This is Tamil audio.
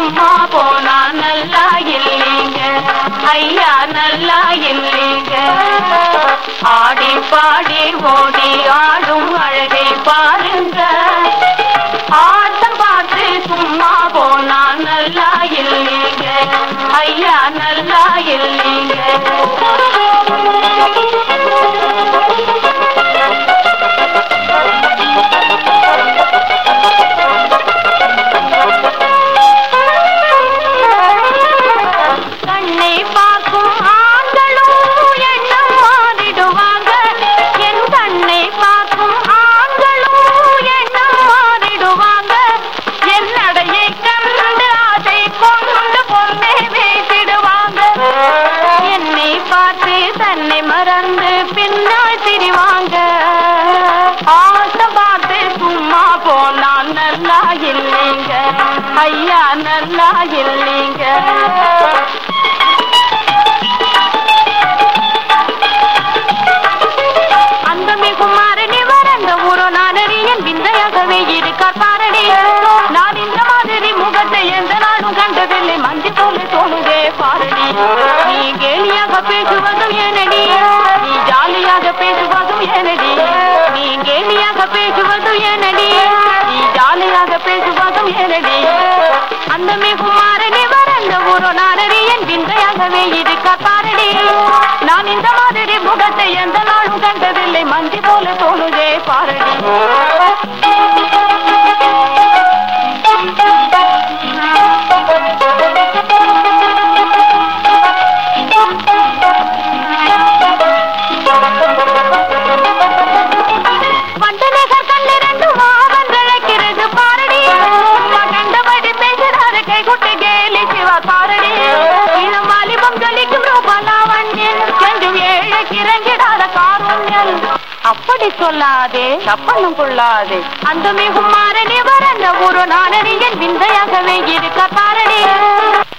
சும்மா போனா நல்லா இல்லைங்க ஐயா நல்லா இல்லைங்க. ஆடி பாடி ஓடி ஆடும் அழகை பாருங்க. ஆட்டம் பார்த்து சும்மா போனா நல்லா இல்லைங்க ஐயா நல்லா இல்லைங்க. தன்னை மறந்து பின்னால் திரிவாங்க. ஆட்டம் பார்த்து சும்மா போனா நல்லா இல்லைங்க ஐயா நல்லா இல்லைங்க. அந்த குமாரனி வரந்த ஊரோ நானறியன் விந்தையாகவே இருக்கார் பாரடி. நான் இந்த மாதிரி முகத்தை எந்த நாடும் கண்டதில்லை மந்தி போல தோணுதே பாரடி. நீ கேலியாக பேசுவதும் ஏனடி நீ ஜாலியாக பேசுவதும் ஏனடி. நீ கேலியாக பேசுவதும் ஏனடி நீ ஜாலியாக பேசுவதும் ஏனடி. அந்த குமாரனி வரந்த ஊரோ நானறியன் விந்தையாகவே இருக்கார் பாரடி. நான் இந்த மாதிரி முகத்தை எந்த நாளும் கண்டதில்லை மந்தி போல தோணுதே பாரடி. அப்படி சொல்லாதே தப்பனும் கொள்ளாதே. அந்த குமாரனி வரந்த ஊரோ நானறியன் விந்தையாகவே இருக்க பாரடி.